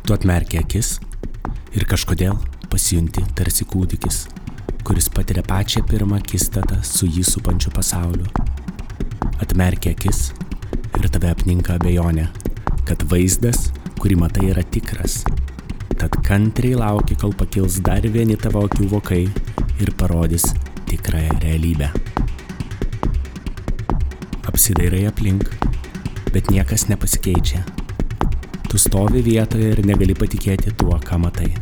Tu atmerki akis ir kažkodėl pasijunti tarsi kūdikis, kuris patiria pačią pirmą akistatą su jį supančiu pasauliu. Atmerki akis ir tave apninka abejonė, kad vaizdas, kurį matai, yra tikras. Tad kantriai lauki, kol pakils dar vieni tavo akių vokai ir parodys tikrąją realybę. Apsidairai aplink, bet niekas nepasikeičia. Tu stovi vietoje ir negali patikėti tuo, ką matai.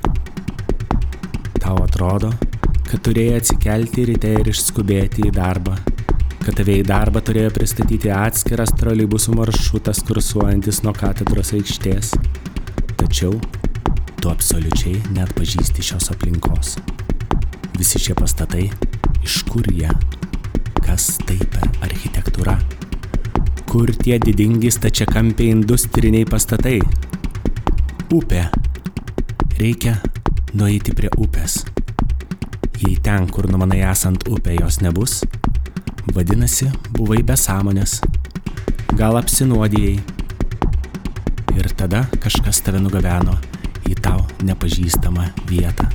Tau atrodo, kad turėjai atsikelti ryte ir išskubėti į darbą, kad tave į darbą turėjo pristatyti atskiras troleibusų maršrutas kursuojantis nuo katedros aikštės. Tačiau tu absoliučiai neatpažįsti šios aplinkos. Visi šie pastatai, iš kur jie? Kas tai per architektūra? Kur tie didingi stačiakampiai industriniai pastatai? Upė. Reikia nueiti prie upės. Jei ten, kur numanai esant upė, jos nebus, vadinasi, buvai be sąmonės. Gal apsinuodijai. Ir tada kažkas tave nugabeno į tau nepažįstamą vietą.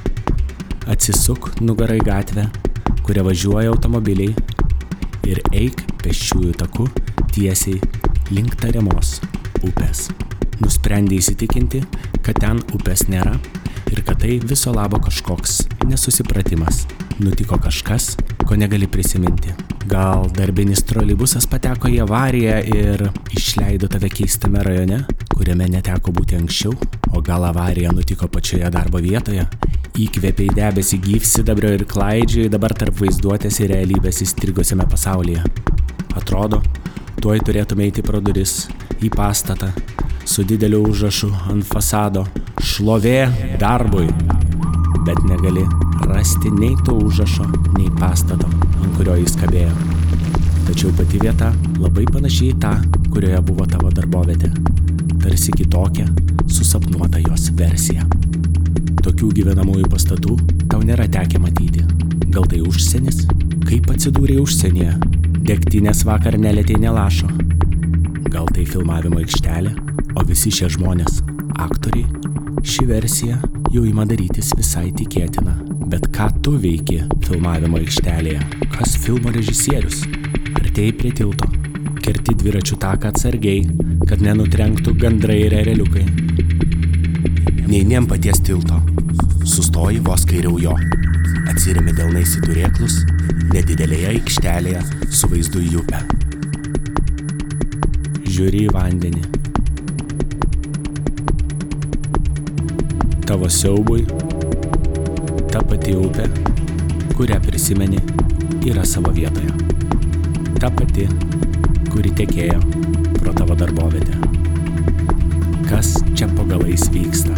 Atsisuk nugarą į gatvę, kuria važiuoja automobiliai, ir eik pėsčiųjų taku tiesiai link tariamos upės. Nusprendei įsitikinti, kad ten upės nėra ir kad tai viso labo kažkoks nesusipratimas. Nutiko kažkas, ko negali prisiminti. Gal darbinis troleibusas pateko į avariją ir išleido tave keistame rajone, kuriame neteko būti anksčiau, o gal avarija nutiko pačioje darbo vietoje? Įkvėpei debesį gyvsidabrio ir klaidžiai dabar tarp vaizduotės ir realybės įstrigusiame pasaulyje. Atrodo, tuoj turėtume eiti pro duris į pastatą su dideliu užrašu ant fasado šlovė darbui, bet negali rasti nei to užrašo, nei pastato, ant kurio jis kabėjo. Tačiau pati vieta labai panašiai į tą, kurioje buvo tavo darbovietė, tarsi kitokia, susapnuota jos versija. Tokių gyvenamųjų pastatų tau nėra tekę matyti. Gal tai užsienis? Kaip atsidūrė užsienyje? Degtinės vakar nelietei nelašo. Gal tai filmavimo aikštelė, o visi šie žmonės aktoriai? Ši versija jau ima darytis visai tikėtina. Bet ką tu veiki filmavimo aikštelėje? Kas filmo režisierius? Artėjai prie tilto. Kerti dviračių taką atsargiai, kad nenutrenktų gandrai ir ereliukai. Neini ant paties tilto. Sustoji vos kairiau jo. Atsiremi delnais į turėklus, nedidelėje aikštelėje su vaizdu į upę. Žiūri į vandenį. Tavo siaubui, ta pati upė, kurią prisimeni, yra savo vietoje. Ta pati, kuri tekėjo pro tavo darbovietę. Kas čia po galais vyksta?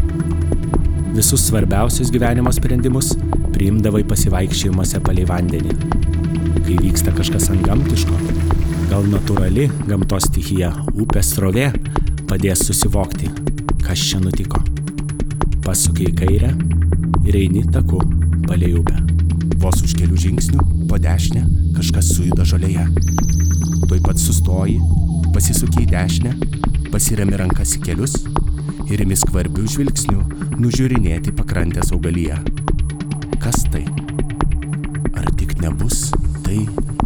Visus svarbiausius gyvenimo sprendimus priimdavai pasivaikščiojimuose palei vandenį. Kai vyksta kažkas antgamtiško, gal natūrali gamtos stichija, upės srovė, padės susivokti, kas čia nutiko. Pasuki į kairę ir eini taku palei upę. Vos už kelių žingsnių po dešinę kažkas sujuda žolėje. Tuoj pat sustoji, pasisuki į dešinę, pasiremi rankas į kelius ir imi skvarbių žvilgsnių nužiūrinėti pakrantės augaliją. Kas tai? Ar tik nebus tai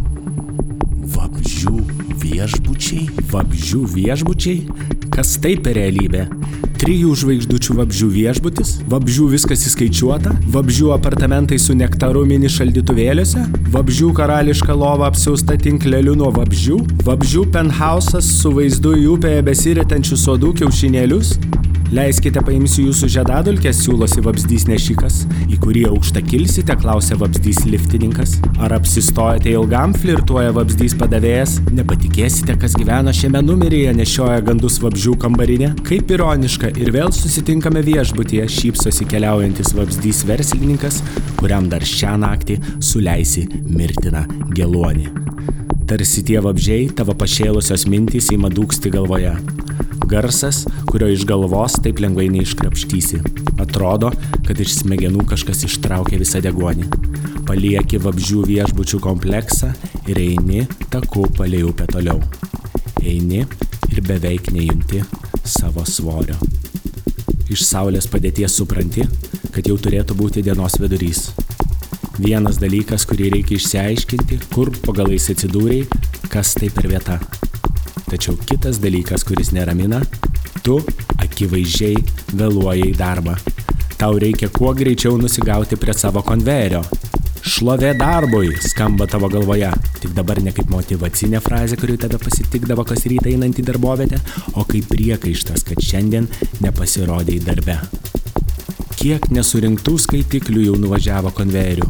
vabzdžių viešbučiai? Vabzdžių viešbučiai? Kas tai per realybė? 3 žvaigždučių vabzdžių viešbutis? Vabzdžių viskas įskaičiuota? Vabzdžių apartamentai su nektaru mini šaldytuvėliuose? Vabzdžių karališka lova apsiausta tinkleliu nuo vabzdžių? Vabzdžių penthausas su vaizdu į upėje besiritančių sodų kiaušinėlius? Leiskite, paimsiu jūsų žiedadulkes, siūlosi vabzdys nešikas. Į kurį aukštą kilsite, klausia vabzdys liftininkas. Ar apsistojate ilgam, flirtuoja vabzdys padavėjas. Nepatikėsite, kas gyvena šiame numeryje, nešioja gandus vabzdžių kambarinė. Kaip ironiška, ir vėl susitinkame viešbutyje, šypsosi keliaujantis vabzdys verslininkas, kuriam dar šią naktį suleisi mirtiną geluonį. Tarsi tie vabzdžiai, tavo pašėlusios mintys ima dūksti galvoje. Garsas, kurio iš galvos taip lengvai neiškrapštysi. Atrodo, kad iš smegenų kažkas ištraukia visą deguonį. Palieki vabzdžių viešbučių kompleksą ir eini taku palei upę toliau. Eini ir beveik nejunti savo svorio. Iš saulės padėties supranti, kad jau turėtų būti dienos vidurys. Vienas dalykas, kurį reikia išsiaiškinti, kur po galais atsidūrei, kas tai per vieta. Tačiau kitas dalykas, kuris neramina, tu akivaizdžiai vėluoji į darbą. Tau reikia kuo greičiau nusigauti prie savo konvejerio. Šlovė darbui skamba tavo galvoje, tik dabar ne kaip motyvacinė frazė, kuri tave pasitikdavo kas rytą einant į darbovietę, o kaip priekaištas, kad šiandien nepasirodei darbe. Kiek nesurinktų skaitiklių jau nuvažiavo konvejeriu?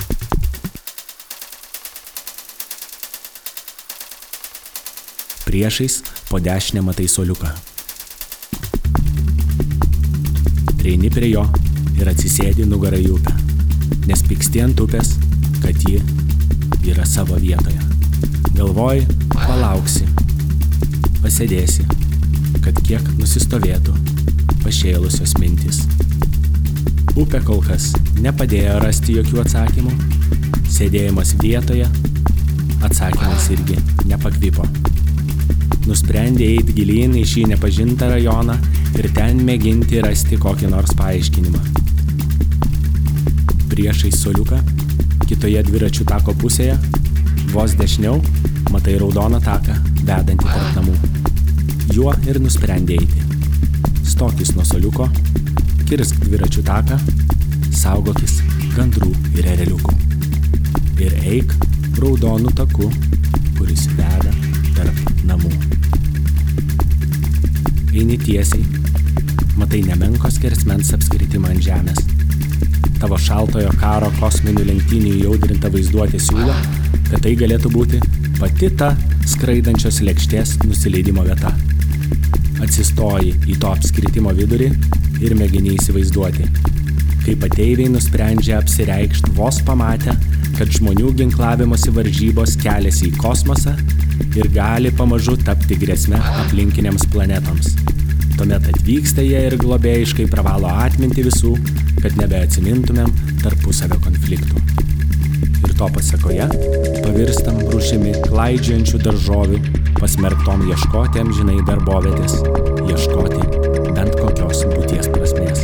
Priešais po dešinę matai suoliuką. Prieini prie jo ir atsisėdi nugarą į upę, nes pyksti ant upės, kad ji yra savo vietoje. Galvoji, palauksi, pasėdėsi, kad kiek nusistovėtų pašėlusios mintys. Upė kol kas nepadėjo rasti jokių atsakymų, sėdėjimas vietoje, atsakymas irgi nepakvipo. Nusprendė eiti gilyn į šį nepažintą rajoną ir ten mėginti rasti kokį nors paaiškinimą. Priešais suoliuką, kitoje dviračių tako pusėje, vos dešiniau, matai raudoną taką, vedantį tarp namų. Juo ir nusprendė eiti. Stokis nuo suoliuko, kirsk dviračių taką, saugokis gandrų ir ereliukų. Ir eik raudonų taku, kuris veda tarp namų. Eini tiesiai, matai nemenko skersmens apskritimą ant žemės. Tavo šaltojo karo kosminių lenktynių įaudrinta vaizduotė siūlo, kad tai galėtų būti pati ta skraidančios lėkštės nusileidimo vieta. Atsistoji į to apskritimo vidurį ir mėgini įsivaizduoti, kaip ateiviai nusprendžia apsireikšti vos pamatę, kad žmonių ginklavimosi varžybos keliasi į kosmosą ir gali pamažu tapti grėsme aplinkiniams planetoms. Tuomet atvyksta jie ir globėjiškai pravalo atminti visų, kad nebeatsimintumėm tarpusavio konfliktų. Ir to pasekoje pavirstam rūšimi klaidžiojančių daržovių, pasmerktom ieškoti amžinai darbovietės, ieškoti bent kokios būties prasmės.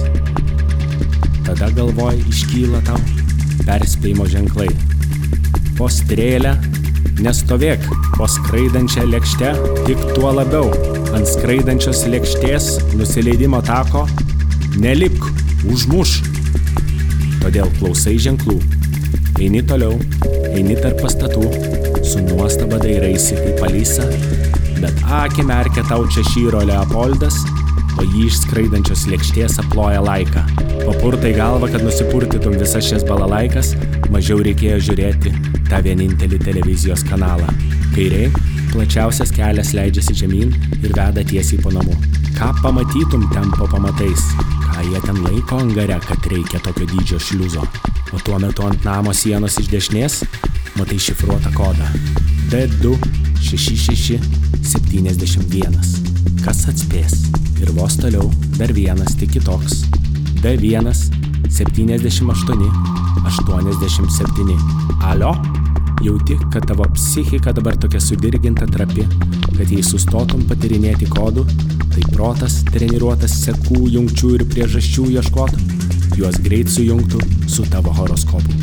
Tada galvoj iškyla tau perspėjimo ženklai. Po strėlę nestovėk, po skraidančią lėkštę, tik tuo labiau ant skraidančios lėkštės nusileidimo tako nelipk, užmuš. Todėl klausai ženklų. Eini toliau, eini tarp pastatų, su nuostaba dairaisi kaip Alisa, bet akį merkia tau Češyro Leopoldas, o jį iš skraidančios lėkštės aploja Laika. Papurtai galvą, kad nusipurtytum visas šias balalaikas, mažiau reikėjo žiūrėti tą vienintelį televizijos kanalą. Kairiai, plačiausias kelias leidžiasi žemyn ir veda tiesiai po namų. Ką pamatytum ten po pamatais? Ką jie ten laiko angare, kad reikia tokio dydžio šliuzo? O tuo metu ant namo sienos iš dešinės matai šifruotą kodą D2 66 71. Kas atspės? Ir vos toliau dar vienas tik kitoks D1 78 87. Alio? Jauti, kad tavo psichika dabar tokia sudirginta trapi, kad jei sustotum patyrinėti kodų, tai protas treniruotas sekų, jungčių ir priežasčių ieškotų, juos greit sujungtų su tavo horoskopu.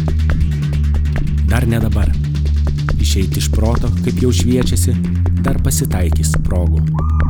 Dar ne dabar. Išeiti iš proto, kaip jau šviečiasi, dar pasitaikys progų.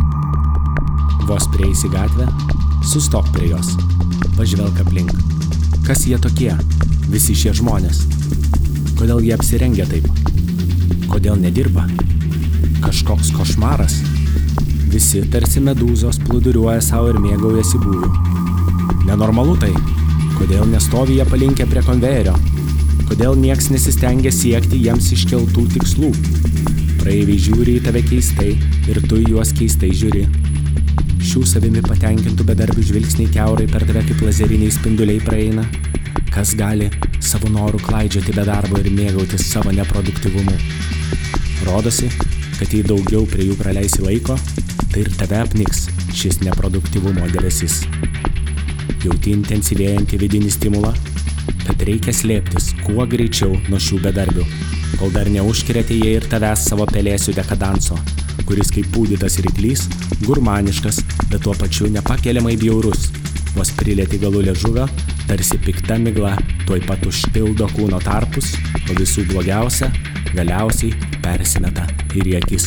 Vos prieisi gatvę, sustok prie jos, pažvelk aplink. Kas jie tokie, visi šie žmonės? Kodėl jie apsirengia taip? Kodėl nedirba? Kažkoks košmaras? Visi tarsi medūzos plūduriuoja savo ir mėgaujasi būviu. Nenormalu tai. Kodėl nestovi jie palinkę prie konvejerio? Kodėl nieks nesistengia siekti jiems iškeltų tikslų? Praeiviai žiūri į tave keistai ir tu į juos keistai žiūri. Šių savimi patenkintų bedarbių žvilgsniai kiaurai per tave kaip lazeriniai spinduliai praeina. Kas gali savo norų klaidžioti be darbo ir mėgautis savo neproduktyvumu? Rodosi, kad jei daugiau prie jų praleisi laiko, tai ir tave apniks šis neproduktyvumo debesis. Jauti intensyvėjantį vidinį stimulą, kad reikia slėptis kuo greičiau nuo šių bedarbių, kol dar neužkrėtė jie ir tavęs savo pelėsių dekadanso, kuris kaip pūdytas ryklys, gurmaniškas, bet tuo pačiu nepakeliamai bjaurus, Vos prilieti galų liežuvio, tarsi pikta migla, tuoj pat užpildo kūno tarpus, o visų blogiausia galiausiai persimeta ir į akis.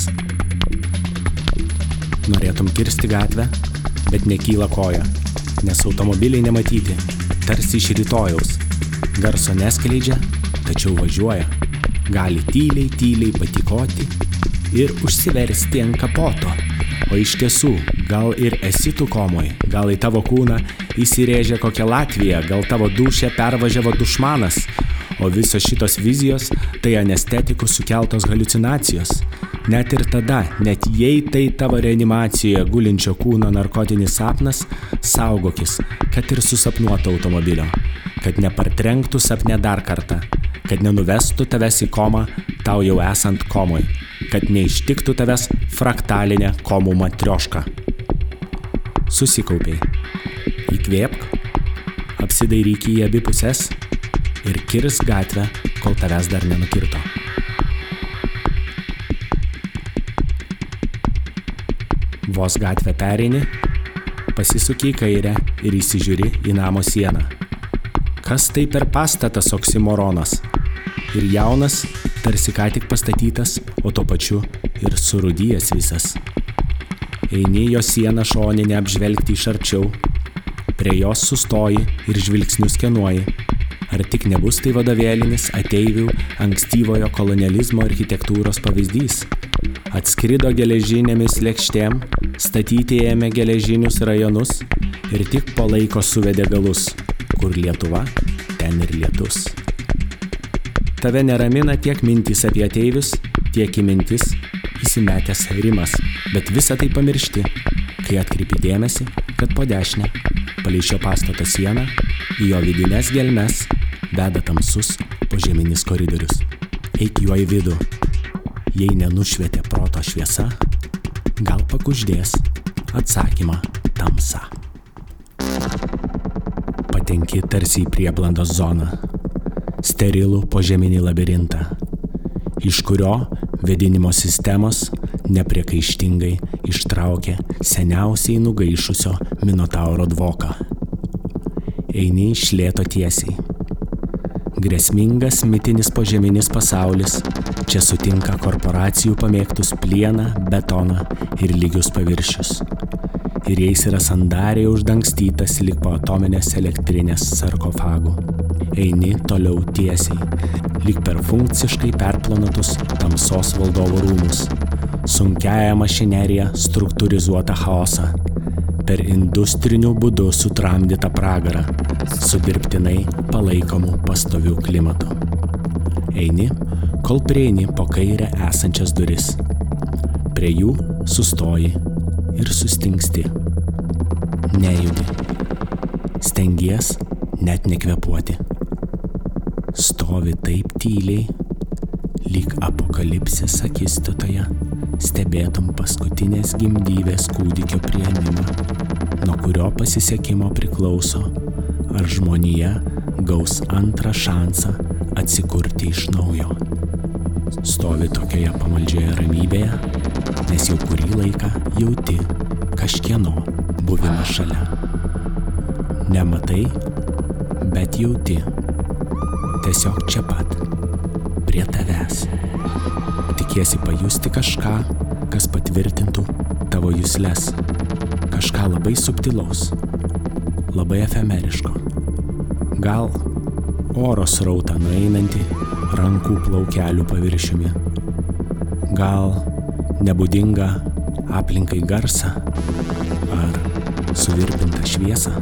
Norėtum kirsti gatvę, bet nekyla koja, nes automobiliai nematyti, tarsi iš rytojaus. Garso neskleidžia, tačiau važiuoja. Gali tyliai patykoti ir užsiversti ant kapoto. O iš tiesų, gal ir esi tu komoj, gal į tavo kūną įsirėžė kokią Latviją, gal tavo dūšę pervažiavo dušmanas, o visos šitos vizijos tai anestetikų sukeltos haliucinacijos. Net ir tada, net jei tai tavo reanimacijoje gulinčio kūno narkotinis sapnas, saugokis, kad ir susapnuoto automobilio, kad nepartrenktų sapne dar kartą, kad nenuvestų tavęs į komą tau jau esant komoj, kad neištiktų tavęs fraktalinė komų matrioška. Susikaupiai. Įkvėpk, apsidairyk į abi puses ir kirsk gatvę, kol tavęs dar nenukirto. Vos gatvę pereini, pasisuki į kairę ir įsižiūri į namo sieną. Kas tai per pastatas oksimoronas? Ir jaunas, tarsi ką tik pastatytas, o tuo pačiu ir surūdijęs visas. Eini jo sieną šoninę apžvelgti iš arčiau, prie jos sustoji ir žvilgsniu skenuoji. Ar tik nebus tai vadovėlinis ateivių ankstyvojo kolonializmo architektūros pavyzdys? Atskrido geležinėmis lėkštėm, statyti ėmė geležinius rajonus ir tik po laiko suvedė galus, kur Lietuva, ten ir lietus. Tave neramina tiek mintys apie ateivius, tiek į mintis įsimetęs rimas, bet visą tai pamiršti, kai atkreipi dėmesį, kad po dešinę, palei šio pastato sieną, į jo vidines gelmes veda tamsus požeminis koridorius. Eik juo į vidų. Jei nenušvietė proto šviesa, gal pakuždės atsakymą tamsa. Patenki tarsi į prieblandos zoną, sterilų požeminį labirintą, iš kurio vėdinimo sistemos nepriekaištingai ištraukė seniausiai nugaišusio Minotauro dvoką. Eini iš lėto tiesiai. Grėsmingas mitinis požeminis pasaulis čia sutinka korporacijų pamėgtus plieną, betoną ir lygius paviršius. Ir jais yra sandariai uždangstytas lyg po atominės elektrinės sarkofagų. Eini toliau tiesiai, lyg per funkciškai perplanuotus tamsos valdovo rūmus, sunkiąją mašineriją struktūrizuotą chaosą, per industriniu būdu sutramdytą pragarą, su dirbtinai palaikomu pastoviu klimatu. Eini, kol prieini po kairę esančias duris. Prie jų sustoji ir sustingsti. Nejudi. Stengies net nekvėpuoti. Stovi taip tyliai, lyg apokalipsės akistatoje, stebėtum paskutinės gimdyvės kūdikio priėmimą, nuo kurio pasisekimo priklauso, ar žmonija gaus antrą šansą atsikurti iš naujo. Stovi tokioje pamaldžioje ramybėje, nes jau kurį laiką jauti kažkieno buvimą šalia. Nematai, bet jauti. Tiesiog čia pat, prie tavęs. Tikiesi pajusti kažką, kas patvirtintų tavo jusles. Kažką labai subtilaus, labai efemeriško. Gal oro srautą nueinantį rankų plaukelių paviršiumi. Gal nebūdingą aplinkai garsą ar suvirpintą šviesą.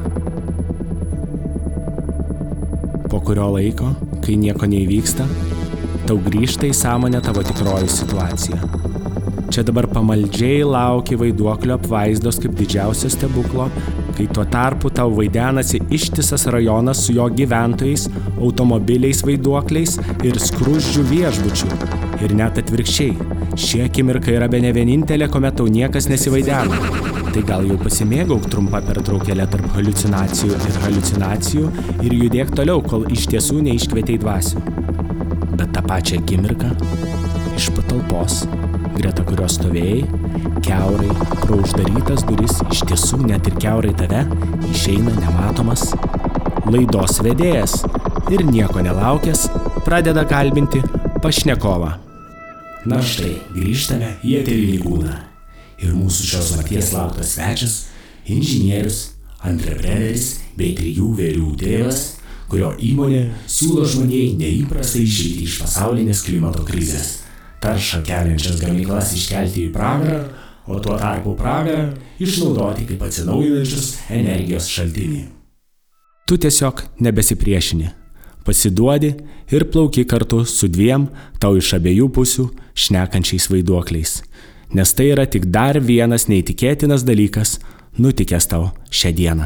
Po kurio laiko, kai nieko neįvyksta, tau grįžta į sąmonę tavo tikroji situacija. Čia dabar pamaldžiai lauki vaiduoklio apvaizdos kaip didžiausio stebuklo, kai tuo tarpu tau vaidenasi ištisas rajonas su jo gyventojais, automobiliais vaiduokliais ir skruzdžių viešbučių. Ir net atvirkščiai, ši akimirka yra bene vienintelė, kuomet tau niekas nesivaidena. Tai gal jau pasimėgauk trumpą pertraukėlę tarp haliucinacijų ir judėk toliau, kol iš tiesų neiškvietei dvasių. Bet tą pačią akimirką iš patalpos greta kurios stovėjai, kiaurai pro uždarytas duris iš tiesų net ir kiaurai tave išeina nematomas laidos vedėjas ir nieko nelaukęs pradeda kalbinti pašnekovą. Na štai, grįžtame į eterinį kūną. Ir mūsų šios nakties lauktas svečias, inžinierius, antrepreneris bei 3 vėlių tėvas, kurio įmonė siūlo žmonijai neįprastai išeiti iš pasaulinės klimato krizės, taršą keliančias gamyklas iškelti į pragarą, o tuo tarpu pragarą išnaudoti kaip atsinaujinančius energijos šaltinį. Tu tiesiog nebesipriešini, pasiduodi ir plauki kartu su 2 tau iš abiejų pusių šnekančiais vaiduokliais, nes tai yra tik dar vienas neįtikėtinas dalykas nutikęs tau šią dieną.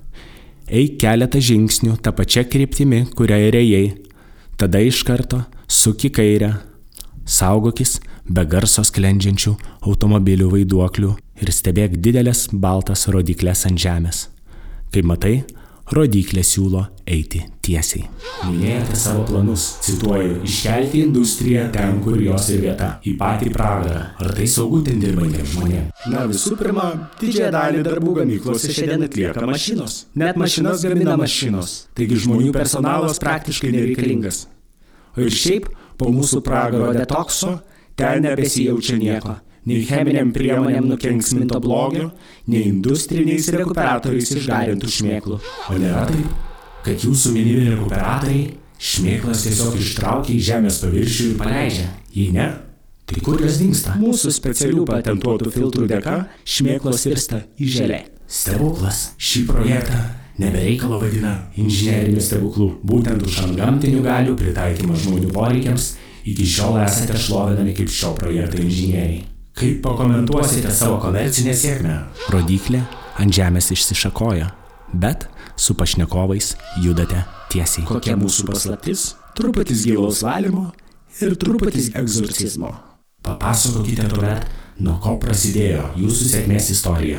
Eik keletą žingsnių tą pačią kryptimi, kurią ir ėjai, tada iš karto suk į kairę, saugokis be garso sklendžiančių automobilių vaiduoklių ir stebėk didelės baltas rodyklės ant žemės. Kaip matai, rodyklė siūlo eiti tiesiai. Minėjote savo planus, cituoju, iškelti industriją ten, kur jos ir vieta, į patį pragarą. Ar tai saugu ten dirbantiems žmonėms? Na, visų pirma, didžiąją dalį darbų gamyklose šiandien atlieka mašinos. Net mašinas gamina mašinos, taigi žmonių personalas praktiškai nereikalingas. O ir šiaip, po mūsų pragaro detokso, ten nebesijaučia nieko. Nei cheminiam priemonėm nukenksminto blogio, nei industriniais rekuperatoriais išgarintų šmėklų. O nėra taip, kad jūsų minimi rekuperatoriai šmėklas tiesiog ištraukia į žemės paviršių ir paleidžia? Jei ne, tai kur jos dingsta? Mūsų specialių patentuotų filtrų dėka šmėklos virsta į želė. Stebuklas. Šį projektą nebereikalo vadina inžineriniu stebuklu. Būtent už antgamtinių galių pritaikymą žmonių poreikiams iki šiol esate šlovinami kaip šio projekto inžinieriai. Kaip pakomentuosite savo komercinę sėkmę? Rodyklė ant žemės išsišakoja, bet su pašnekovais judate tiesiai. Kokia mūsų paslaptis? Truputis gilaus valymo ir truputis egzorcizmo. Papasakokite tuomet, nuo ko prasidėjo jūsų sėkmės istorija.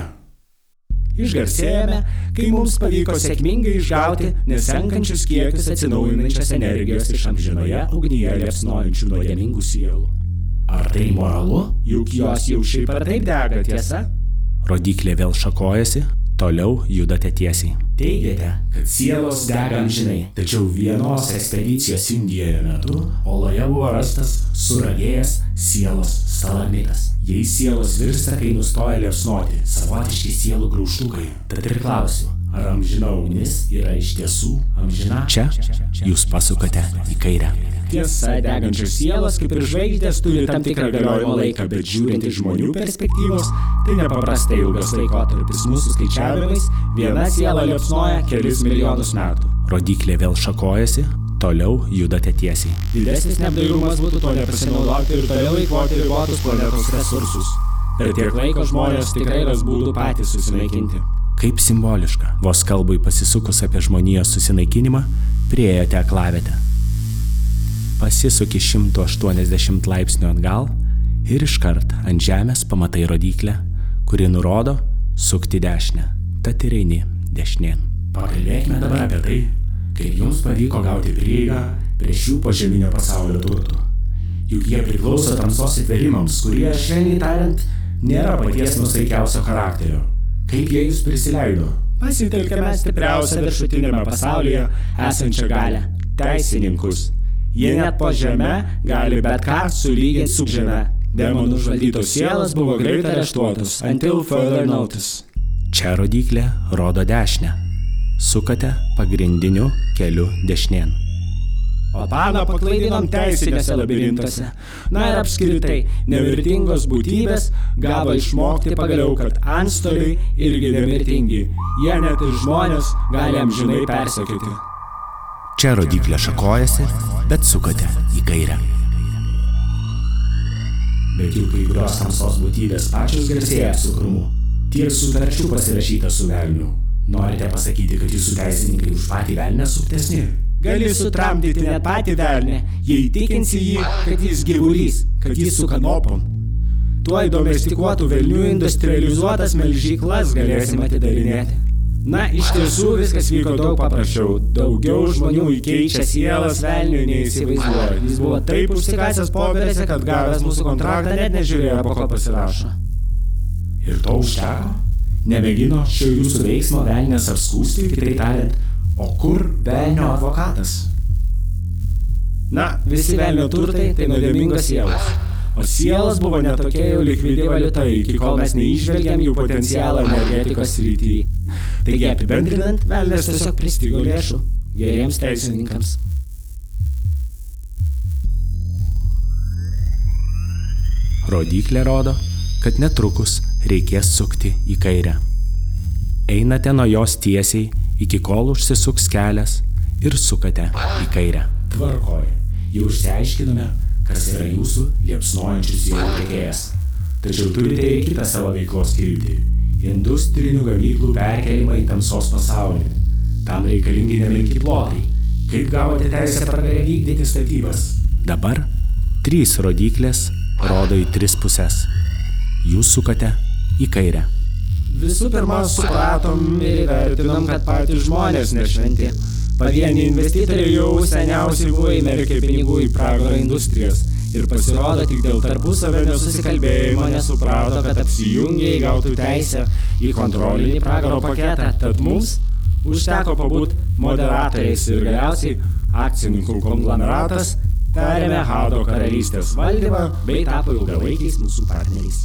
Išgarsėjome, kai mums pavyko sėkmingai išgauti nesenkančius kiekius atsinaujinančios energijos iš amžinoje ugnyje liepsnojančių nuodėmingų sielų. Ar tai moralu? Juk jos jau šiaip ar taip dega, tiesa? Rodyklė vėl šakojasi, toliau judate tiesiai. Teigiate, kad sielos dega amžinai, tačiau vienos ekspedicijos Indijoje metu oloje buvo rastas suragėjęs sielos stalagmitas. Jei sielos virsta, kai nustoja liepsnoti, savotiški sielų graužtukai. Tad ir klausiu, ar amžina ugnis yra iš tiesų amžina? Čia jūs pasukate į kairę. Tiesa, degančios sielos, kaip ir žvaigždės, turi tam tikrą galiojimo laiką, bet žiūrint iš žmonių perspektyvos, tai nepaprastai ilgas laikotarpis. Mūsų skaičiavimais viena siela liepsnoja kelis milijonus metų. Rodyklė vėl šakojasi, toliau judate tiesiai. Didesnis neapdairumas būtų to nepasinaudoti ir toliau eikvoti ribotus planetos resursus. Per tiek laiko žmonės tikrai ras būdų patys susinaikinti. Kaip simboliška, vos kalbai pasisukus apie žmonijos susinaikinimą, priėjote aklavietę. Pasisuki 180 laipsnių atgal ir iškart ant žemės pamatai rodyklę, kuri nurodo sukti dešinę, tad ir eini dešinėn. Pakalbėkime dabar apie tai, kaip jums pavyko gauti prieigą prie šių požeminio pasaulio turtų. Juk jie priklauso tamsos įtvėrimams, kurie, švelniai tariant, nėra paties nusaikiausio charakterio. Kaip jie jūs prisileido? Pasitelkėme stipriausią viršutinėme pasaulyje esančią galią – teisininkus. Jie net po žeme gali bet ką sulyginti su žeme. Demonų užvaldytos sielos buvo greit areštuotos, until further notice. Čia rodyklė rodo dešinę. Sukate pagrindiniu keliu dešinėn. O paną paklaidinom teisinėse labirintuose. Na ir apskritai, nemirtingos būtybės gavo išmokti pagaliau, kad antstoliai irgi nemirtingi. Jie net ir žmonės gali amžinai persekioti. Čia rodyklė šakojasi, bet sukate į kairę. Bet juk kai kurios tamsos būtybės pačios garsėja apsukrumu. Tiek sutarčių pasirašyta su velniu. Norite pasakyti, kad jūsų teisininkai už patį velnę suktesni? Gali sutramdyti net patį velnę, jei įtikinsi jį, kad jis gyvulys, kad jis su kanopom. Tuoj domestikuotų velnių industrializuotas melžyklas galėsim atidarinėti. Na, iš tiesų viskas vyko daug paprasčiau. Daugiau žmonių įkeičia sielas velniui neįsivaizduoja. Jis buvo taip užsikasęs popieriuose, kad gavęs mūsų kontraktą net nežiūrėjo, po ko pasirašo. Ir to užteko? Nemėgino šio jūsų veiksmo velnės apskūsti, kitaip tariant, o kur velnio advokatas? Na, visi velnio turtai tai nuodėmingos sielos. O sielos buvo netokia jau likvidi valiuta, iki kol mes neižvelgiam jų potencialą energetikos srityje. Taigi apibendrinant, velnias tiesiog pristigo lėšų geriems teisininkams. Rodyklė rodo, kad netrukus reikės sukti į kairę. Einate nuo jos tiesiai, iki kol užsisuks kelias ir sukate į kairę. Tvarkoj, jau išsiaiškinome, kas yra jūsų liepsnojančių sielų tiekėjas. Tačiau turite ir kitą savo veiklos kryptį – industrinių gamyklų perkelimą į tamsos pasaulį. Tam reikalingi nemenki plotai. Kaip gavote teisę pragare vykdyti statybas? Dabar 3 rodyklės rodo į 3 puses. Jūs sukate į kairę. Visų pirma, supratom ir įvertinom, kad patys žmonės nešventi. Pavieniai investitoriai jau seniausiai buvo įmerkę pinigų į pragaro industrijas ir pasirodo tik dėl tarpusavio nesusikalbėjimo nesuprato, kad apsijungiai gautų teisę į kontrolinį pragaro paketą. Tad mums užteko pabūt moderatoriais ir galiausiai akcininkų konglomeratas perėmė Hado karalystės valdymą bei tapo ilgalaikiais mūsų partneriais.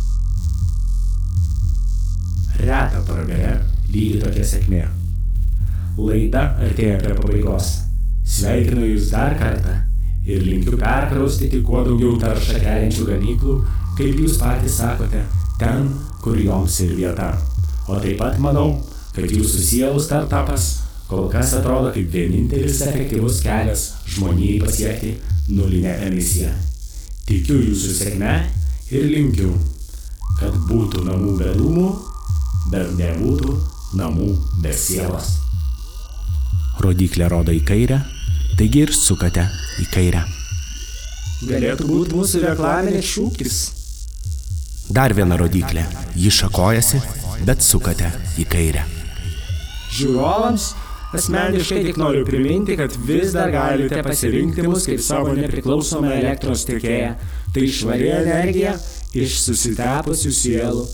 Reta pragare lygiai tokia sėkmė. Laida artėja prie pabaigos. Sveikinu jūs dar kartą ir linkiu perkraustyti kuo daugiau taršą keliančių gamyklų, kaip jūs patys sakote, ten, kur joms ir vieta. O taip pat manau, kad jūsų sielų startupas kol kas atrodo kaip vienintelis efektyvus kelias žmonijai pasiekti nulinę emisiją. Tikiu jūsų sėkme ir linkiu, kad būtų namų be dūmų, bet nebūtų namų be sielos. Rodyklė rodo į kairę, taigi ir sukate į kairę. Galėtų būti mūsų reklaminis šūkis. Dar viena rodyklė. Ji šakojasi, bet sukate į kairę. Žiūrovams asmeniškai tik noriu priminti, kad vis dar galite pasirinkti mus kaip savo nepriklausomą elektros tiekėją. Tai švari energija iš susitepusių sielų.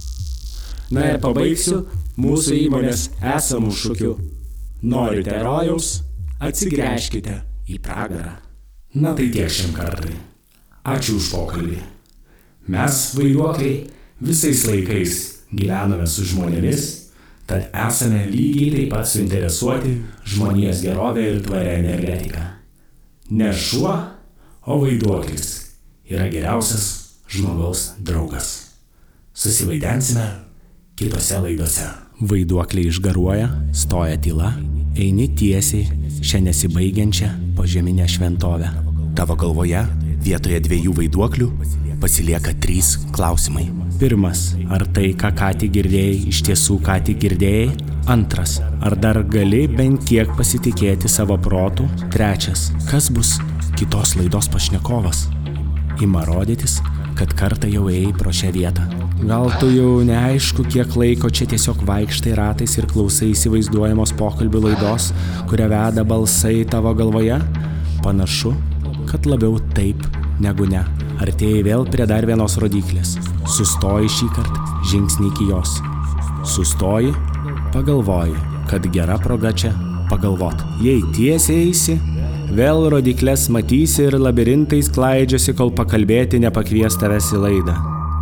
Na ir pabaigsiu mūsų įmonės esamų šūkių. Norite rojaus, atsigręžkite į pragarą. Na tai tiek šiam kartui. Ačiū už pokalbį. Mes, vaiduokliai, visais laikais gyvename su žmonėmis, tad esame lygiai taip pat suinteresuoti žmonijos gerovę ir tvarę energetiką. Ne šuo, o vaiduoklis yra geriausias žmogaus draugas. Susivaidensime kitose laidose. Vaiduokliai išgaruoja, stoja tyla, eini tiesiai šią nesibaigiančią požeminę šventovę. Tavo galvoje vietoje 2 vaiduoklių pasilieka 3 klausimai. Pirmas, ar tai, ką tik girdėjai, iš tiesų ką tik girdėjai? Antras, ar dar gali bent kiek pasitikėti savo protu? Trečias, kas bus kitos laidos pašnekovas? Ima rodytis, kad kartą jau ėjai pro šią vietą. Gal tu jau neaišku, kiek laiko čia tiesiog vaikštai ratais ir klausai įsivaizduojamos pokalbių laidos, kurią veda balsai tavo galvoje? Panašu, kad labiau taip negu ne. Artėjai vėl prie dar vienos rodyklės. Sustoji šįkart žingsnį iki jos. Sustoji, pagalvoji, kad gera proga čia pagalvot. Jei tiesiai eisi, vėl rodyklės matysi ir labirintais klaidžiosi, kol pakalbėti nepakvies tavęs į laidą.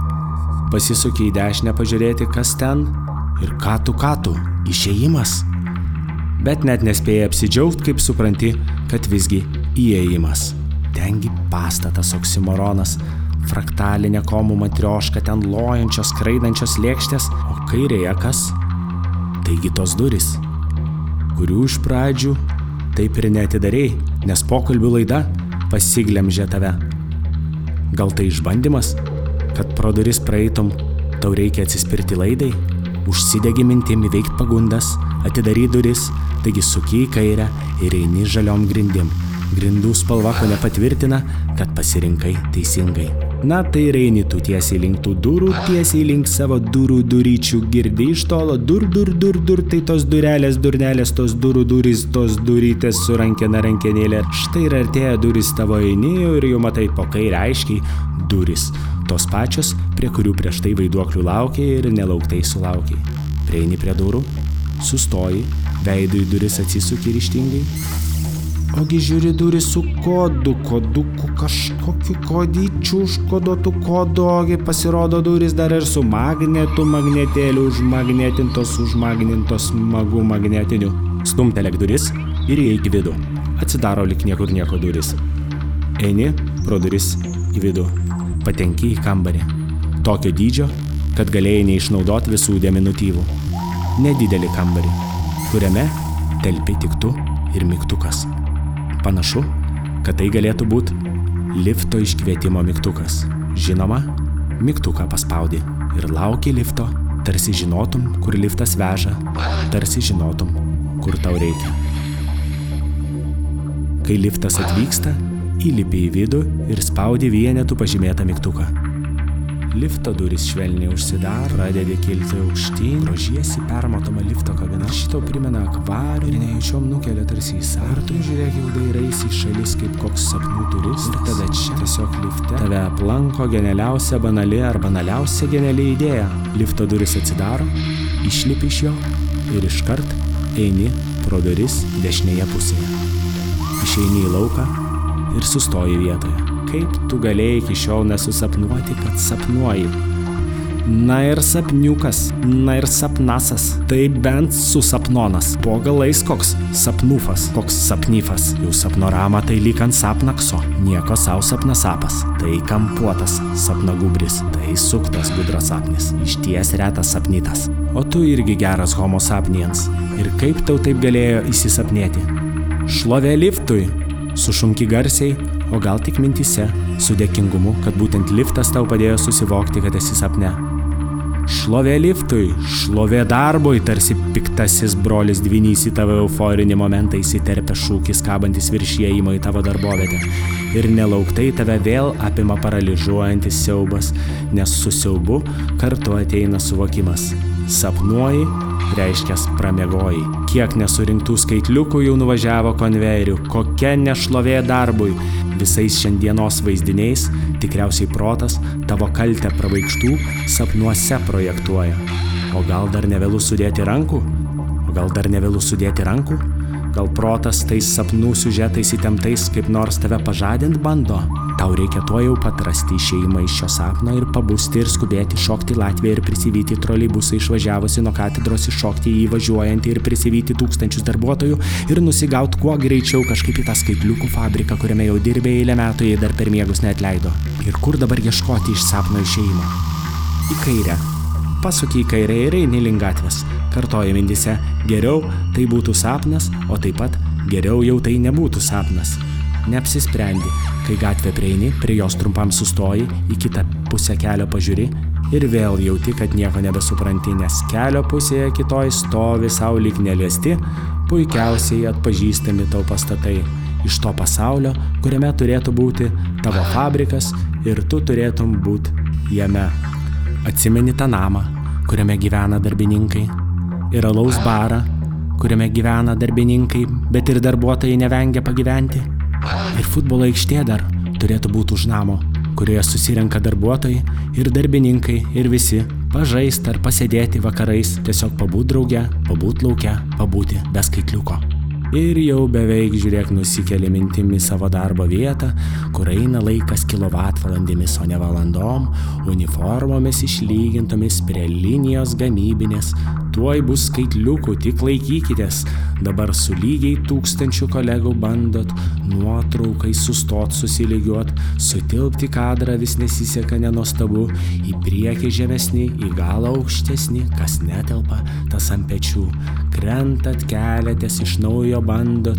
Pasisuki į dešinę pažiūrėti, kas ten, ir ką tu, išėjimas. Bet net nespėjai apsidžiaugt, kaip supranti, kad visgi įėjimas. Tengi pastatas oksimoronas, fraktalinė komų matrioška, ten lojančios, skraidančios lėkštės, o kairėje kas? Taigi tos durys, kurių iš pradžių taip ir neatidarei, nes pokalbių laida pasiglemžė tave. Gal tai išbandymas? Kad pro duris praeitum, tau reikia atsispirti laidai, užsidegi mintim įveikt pagundas, atidaryt duris, taigi suki į kairę ir eini žaliom grindim. Grindų spalva ko nepatvirtina, kad pasirinkai teisingai. Na tai ir eini tu tiesiai link tų durų, tiesiai link savo duryčių, girdi iš tolo dur, tai tos durnelės, tos durys, tos durytės su rankenėlė. Štai ir artėja durys tavo eini ir jau matai po kairę aiškiai durys. Tos pačios, prie kurių prieš tai vaiduoklių laukiai ir nelauktai sulaukiai. Prieini prie durų, sustoji, veidu į duris atsisuki ryžtingai. Ogi žiūri duris su koduku kažkokiu kodyčiu užkoduotu kodu, ogi pasirodo duris dar ir su magnetėliu užmagnetintos smagu magnetiniu. Stumtelėk duris ir įeik į vidų. Atsidaro lyg niekur nieko duris. Eini pro duris į vidų. Patenki į kambarį. Tokio dydžio, kad galėjai neišnaudoti visų deminutyvų. Nedidelį kambarį, kuriame telpi tik tu ir mygtukas. Panašu, kad tai galėtų būti lifto iškvietimo mygtukas. Žinoma, mygtuką paspaudi ir lauki lifto, tarsi žinotum, kur liftas veža, tarsi žinotum, kur tau reikia. Kai liftas atvyksta, įlipi į vidų ir spaudi vienetų pažymėtą mygtuką. Lifto durys švelniai užsidaro, pradedi kilti aukštyn, grožiesi permatomą lifto kabiną. Šitau primena akvariumą ir nejučiom nukelia tarsi į sartą. Ir tu žiūrėk jau dairaisi į šalis kaip koks sapnų turistas. Ir tada čia tiesiog lifte tave aplanko genialiausia banali ar banaliausia geniali idėja. Lifto duris atsidaro, išlipi iš jo ir iškart eini pro duris dešinėje pusėje. Išeini į lauką ir sustoji vietoje. Kaip tu galėjai iki šiol nesusapnuoti, kad sapnuoji? Na ir sapniukas, na ir sapnasas, tai bent susapnonas. Po galais koks sapnufas, koks sapnyfas. Jau sapnorama tai lyg ant sapnakso. Nieko sau sapnasapas, tai kampuotas sapnagubris, tai suktas gudrasapnis, išties retas sapnytas. O tu irgi geras homo sapiens. Ir kaip tau taip galėjo įsisapnėti? Šlovė liftui! Sušunki garsiai, o gal tik mintyse, su dėkingumu, kad būtent liftas tau padėjo susivokti, kad esi sapne. Šlovė liftui, šlovė darbui, tarsi piktasis brolis dvynys į tavo euforinį momentą įsiterpia šūkis kabantis virš įėjimo į tavo darbovietę. Ir nelauktai tave vėl apima paralyžuojantis siaubas, nes su siaubu kartu ateina suvokimas. Sapnuoji, reiškias pramiegoji. Kiek nesurinktų skaitliukų jau nuvažiavo konvejeriu, kokia nešlovė darbui. Visais šiandienos vaizdiniais tikriausiai protas tavo kaltę pravaikštų sapnuose projektuoja. O gal dar nevėlu sudėti rankų? Gal protas tais sapnų siužetais įtemptais kaip nors tave pažadint bando? Tau reikia tuo jau pat rasti išėjimą iš šio sapno ir pabusti ir skubėti šokti Latviją ir prisivyti troleibusą išvažiavusi nuo katedros iššokti į važiuojantį ir prisivyti tūkstančius darbuotojų ir nusigaut kuo greičiau kažkaip į tą skaitliukų fabriką, kuriame jau dirbė eilę metų, jei dar per miegus neatleido. Ir kur dabar ieškoti iš sapno išėjimo? Į kairę. Pasuki į kairę ir eini link gatvės. Kartoji mintyse, geriau tai būtų sapnas, o taip pat geriau jau tai nebūtų sapnas. Neapsisprendi, kai gatvę prieini, prie jos trumpam sustoji, į kitą pusę kelio pažiūri ir vėl jauti, kad nieko nebesupranti, nes kelio pusėje kitoj stovi sau lyg neliesti, puikiausiai atpažįstami tau pastatai iš to pasaulio, kuriame turėtų būti tavo fabrikas ir tu turėtum būti jame. Atsimeni tą namą, kuriame gyvena darbininkai, ir alaus barą, kuriame gyvena darbininkai, bet ir darbuotojai nevengia pagyventi. Ir futbolo aikštė dar turėtų būti už namo, kurioje susirenka darbuotojai ir darbininkai ir visi pažaist ar pasėdėti vakarais, tiesiog pabūt drauge, pabūt lauke, pabūti be skaitliuko. Ir jau beveik žiūrėk nusikeli mintimi savo darbo vietą, kur eina laikas kilovatvalandėmis, o ne valandom, uniformomis išlygintomis prie linijos gamybinės. Tuoj bus skaitliukų, tik laikykitės. Dabar su lygiai 1000 kolegų bandot nuotraukai sustot susilygiuot, sutilpti kadrą vis nesiseka nenuostabu, į priekį žemesnį, į galą aukštesnį, kas netelpa, tas ant pečių. Krentat, keliatės, iš naujo bandot,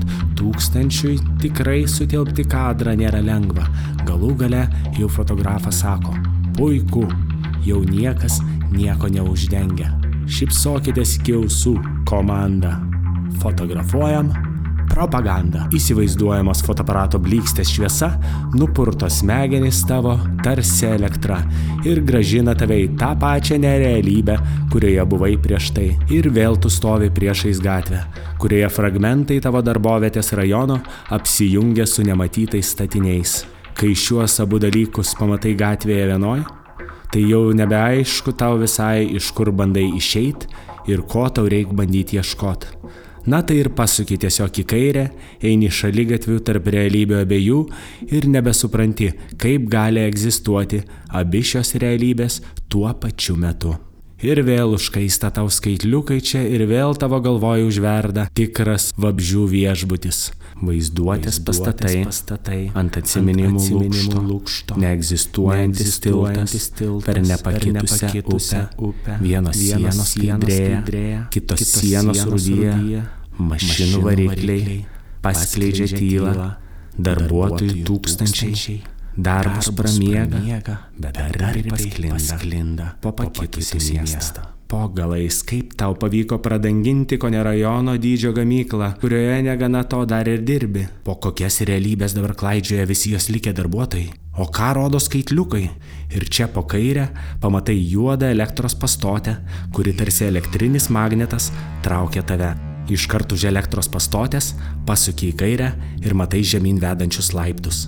1000 tikrai sutilpti kadrą nėra lengva. Galų gale jau fotografas sako, puiku, jau niekas nieko neuždengia. Šypsokitės iki ausų, komanda. Fotografuojam, Propaganda. Įsivaizduojamos fotoaparato blykstės šviesa nupurto smegenis tavo tarsi elektra ir grąžina tave į tą pačią nerealybę, kurioje buvai prieš tai. Ir vėl tu stovi priešais gatvę, kurioje fragmentai tavo darbovietės rajono apsijungia su nematytais statiniais. Kai šiuos abu dalykus pamatai gatvėje vienoj, tai jau nebeaišku tau visai, iš kur bandai išeit ir ko tau reik bandyti ieškot. Na tai ir pasuki tiesiog į kairę, eini šaligatvių tarp realybių abiejų ir nebesupranti, kaip gali egzistuoti abi šios realybės tuo pačiu metu. Ir vėl užkaista tau skaitliukai čia ir vėl tavo galvoj užverda tikras vabzdžių viešbutis. Vaizduotės pastatai ant atsiminimų lukšto, neegzistuojantis tiltas per nepakitusią upę, vienos sienos skaidrėja, kitos sienos rūdyja, mašinų varikliai paskleidžia tylą, darbuotojų tūkstančiai, darbus pramiega, bet dar pasklinda po pakitusį miestą. Po galais, kaip tau pavyko pradanginti kone rajono dydžio gamyklą, kurioje negana to dar ir dirbi. Po kokias realybės dabar klaidžioja visi jos likę darbuotojai. O ką rodo skaitliukai? Ir čia po kairę pamatai juodą elektros pastotę, kuri tarsi elektrinis magnetas traukia tave. Iškart už elektros pastotės pasuki į kairę ir matai žemyn vedančius laiptus.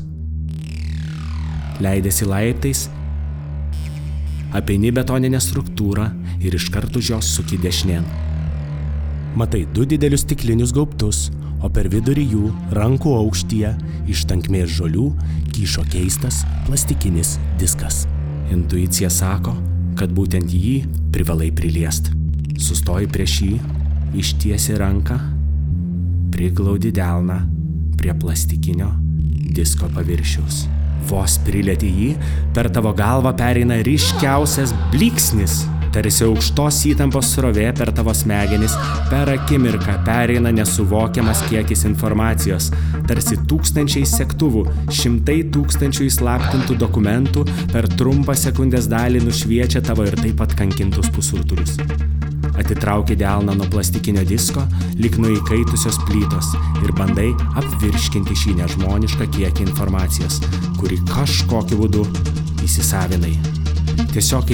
Leidėsi laiptais, apeini betoninę struktūrą ir iškart už jos suki dešinėn. Matai 2 didelius stiklinius gaubtus, o per vidurį jų, rankų aukštyje, iš tankmės žolių, kyšo keistas plastikinis diskas. Intuicija sako, kad būtent jį privalai priliest. Sustoji prieš jį, ištiesi ranką, priglaudi delną prie plastikinio disko paviršiaus. Vos prilieti jį, per tavo galvą pereina ryškiausias blyksnis. Tarsi aukštos įtampos srovė per tavo smegenis, per akimirką pereina nesuvokiamas kiekis informacijos, tarsi tūkstančiai segtuvų, 100 000 įslaptintų dokumentų per trumpą sekundės dalį nušviečia tavo ir taip pat kankintus pusrutulius. Atitrauki delną nuo plastikinio disko, lyg nuo įkaitusios plytos ir bandai apvirškinti šį nežmonišką kiekį informacijos, kuri kažkokiu būdu įsisavinai. Tiesiog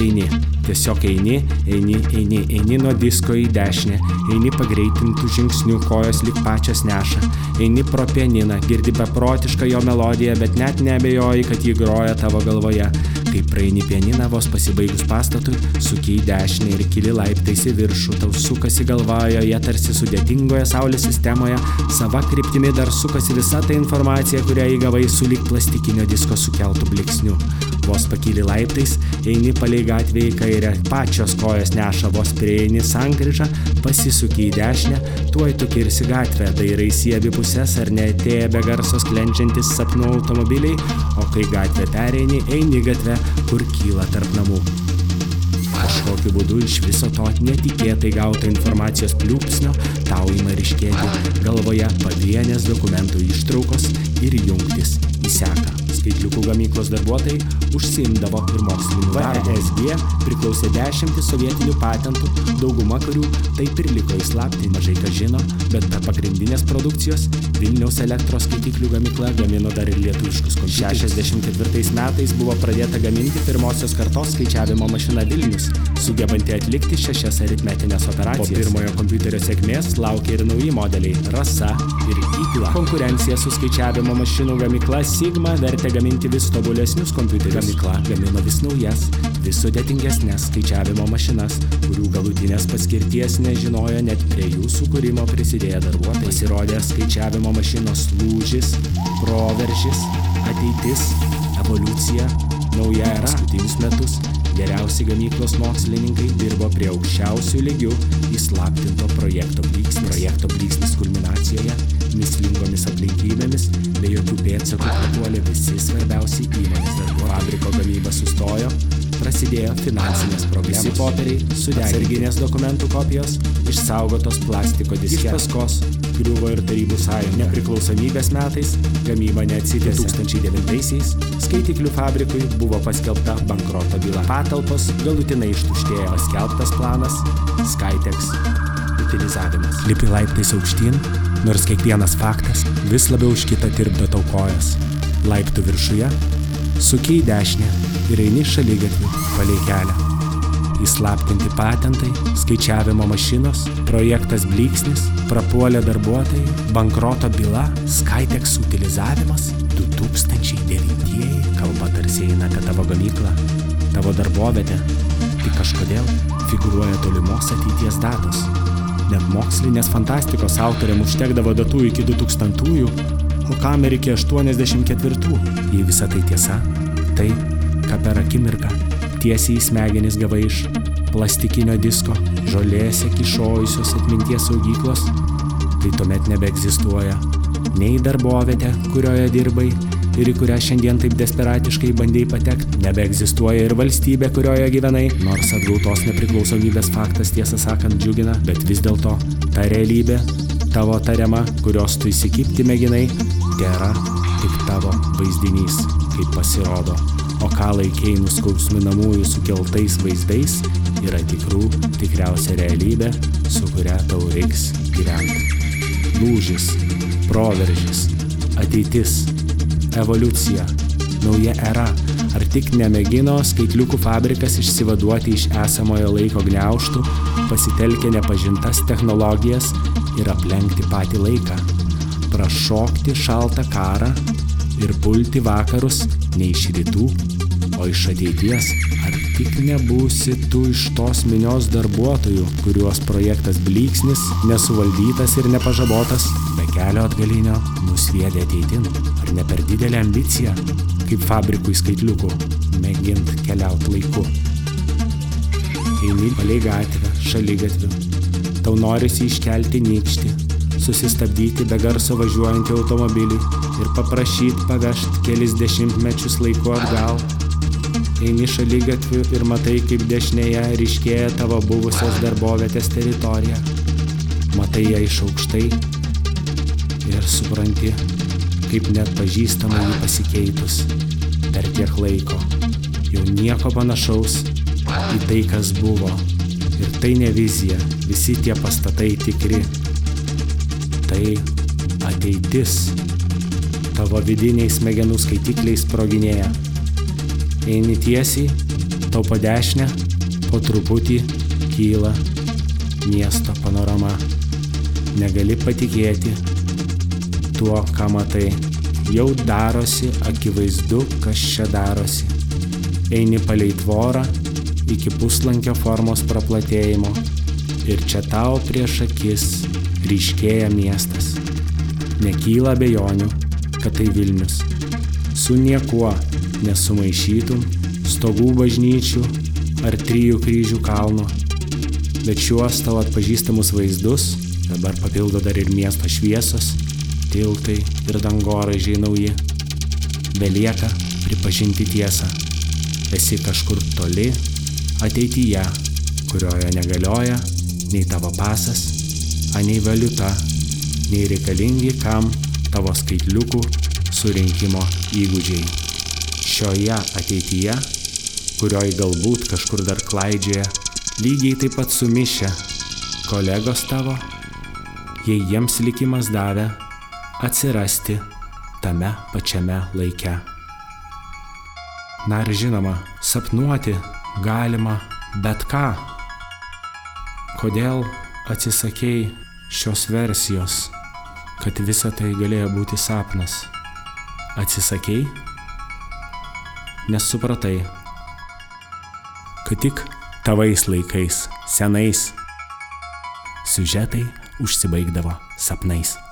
eini nuo disko į dešinę, eini pagreitintų žingsnių, kojos lyg pačios neša, eini pro pianiną, girdi beprotišką jo melodiją, bet net neabejoji, kad ji groja tavo galvoje. Kai praeini pianiną, vos pasibaigus pastatui, suki į dešinę ir kili laiptais į viršų, tau sukasi galvoje, tarsi sudėtingoje saulės sistemoje, sava kryptimi dar sukasi visa ta informacija, kurią įgavai sulig plastikinio disko sukeltų bliksnių. Vos pakyli laiptais, eini palei gatvę į kairę, pačios kojos neša, vos prieini sankryžą, pasisuki į dešinę, tuoj tu kirsi gatvę, dairaisi į abi puses, ar neatėję be garso sklendžiantis sapnų automobiliai, o kai gatvę pereini, eini gatvę, kur kyla tarp namų. Kažkokiu būdu iš viso to netikėtai gauto informacijos pliūpsnio tau ima ryškėti galvoje pavienės dokumentų ištraukos ir jungtis į seką. Skaitliukų gamyklos darbuotojai užsiimdavo ir mokslinių darbų. VSG priklausė 10 sovietinių patentų, dauguma kurių taip ir liko įslapti, mažai kas žino, bet be pagrindinės produkcijos Vilniaus elektros skaitiklių gamykla gamino dar ir lietuviškus kompiuterius. 64 metais buvo pradėta gaminti pirmosios kartos skaičiavimo mašina Vilnius, sugebanti atlikti 6 aritmetinės operacijas. Po pirmojo kompiuterio sėkmės laukia ir nauji modeliai Rasa ir Igla. Konkurencija su skaičiavimo mašinų gamykla Sigma vertė gaminti vis tobulesnius kompiuterius. Gamykla gamino vis naujas, vis sudėtingesnės skaičiavimo mašinas, kurių galutinės paskirties nežinojo net prie jų sukūrimo prisidėję darbuotojai. Pasirodė skaičiavimo mašinos lūžis, proveržis, ateitis, evoliucija, nauja era. Paskutinius metus geriausi gamyklos mokslininkai dirbo prie aukščiausių lygių įslaptinto projekto blyksnis. Projekto blyksnis kulminacijoje, mįslingomis aplinkybėmis, be jokių pėdsakų papuolė visi svarbiausi įmonės darbuotojai. Fabriko gamyba sustojo, prasidėjo finansinės problemos. Visi popieriai sudegė. Atsarginės dokumentų kopijos išsaugotos plastiko diske. Iš paskos griuvo ir Tarybų sąjunga. Nepriklausomybės metais gamyba neatsitęsė. 2009-aisiais skaitiklių fabrikui buvo paskelbta bankroto byla. Patalpos galutinai ištuštėjo. Paskelbtas planas Skytex utilizavimas. Lipi laiptais aukštyn, nors kiekvienas faktas vis labiau už kitą tirpdo tau kojas. Laiptų viršuje suki į dešinę ir eini šaligatviu palei kelią. Įslaptinti patentai, skaičiavimo mašinos, projektas Blyksnis, prapuolė darbuotojai, bankroto byla, Skytex utilizavimas, 2009-ieji, kalba tarsi eina apie tavo gamyklą, tavo darbovietę, tik kažkodėl figūruoja tolimos ateities datos. Net mokslinės fantastikos autoriam užtekdavo datų iki 2000-ųjų, o kam ir iki 84-ųjų. Jei visa tai tiesa, tai, ką per akimirką tiesiai į smegenis gavai iš plastikinio disko, žolėse kyšojusios atminties saugyklos, tai tuomet nebeegzistuoja nei darbovietė, kurioje dirbai ir į kurią šiandien taip desperatiškai bandei patekti, nebeegzistuoja ir valstybė, kurioje gyvenai, nors atgautos nepriklausomybės faktas tiesą sakant džiugina, bet vis dėlto ta realybė, tavo tariama, kurios tu įsikibti mėginai, tėra tik tavo vaizdinys, kaip pasirodo. O ką laikei nuskausminamųjų sukeltais vaizdais, yra tikriausia realybė, su kuria tau reiks gyventi. Lūžis, proveržis, ateitis, evoliucija, nauja era. Ar tik nemėgino skaitliukų fabrikas išsivaduoti iš esamojo laiko gniaužtų, pasitelkę nepažintas technologijas ir aplenkti patį laiką, prašokti šaltą karą ir pulti vakarus ne iš rytų, o iš ateities. Ar tik nebūsi tu iš tos minios darbuotojų, kuriuos projektas Blyksnis, nesuvaldytas ir nepažabotas, be kelio atgalinio nusviedė ateitin? Ar ne per didelė ambicija, kaip fabrikui skaitliukų, mėgint keliaut laiku? Eini palei gatvę, šaligatviu, tau norisi iškelti nykštį, susistabdyti be garso važiuojantį automobilį ir paprašyti pavežt kelis dešimtmečius laiku atgal. Eini šaligatviu ir matai, kaip dešinėje ryškėja tavo buvusios darbovietės teritorija. Matai ją iš aukštai ir supranti, kaip net pažįstamai jį pasikeitus per tiek laiko. Jau nieko panašaus į tai, kas buvo. Ir tai ne vizija, visi tie pastatai tikri. Tai ateitis. Tavo vidiniai smegenų skaitikliai sproginėja. Eini tiesiai, tau po dešinę, po truputį kyla miesto panorama. Negali patikėti tuo, ką matai. Jau darosi akivaizdu, kas čia darosi. Eini palei tvorą iki puslankio formos praplatėjimo ir čia tau prieš akis ryškėja miestas. Nekyla abejonių, kad tai Vilnius. Su niekuo nesumaišytum stogų bažnyčių ar 3 kryžių kalno. Bet šiuos tau atpažįstamus vaizdus dabar papildo dar ir miesto šviesos, tiltai ir dangoraižiai nauji. Belieka pripažinti tiesą. Esi kažkur toli ateityje, kurioje negalioja nei tavo pasas, nei valiuta, nei reikalingi kam tavo skaitliukų surinkimo įgūdžiai. Šioje ateityje, kurioj galbūt kažkur dar klaidžioja, lygiai taip pat sumišę kolegos tavo, jei jiems likimas davė atsirasti tame pačiame laike. Na ir žinoma, sapnuoti galima bet ką. Kodėl atsisakei šios versijos, kad visa tai galėjo būti sapnas? Atsisakei? Nes supratai, kad tik tavais laikais, senais, siužetai užsibaigdavo sapnais.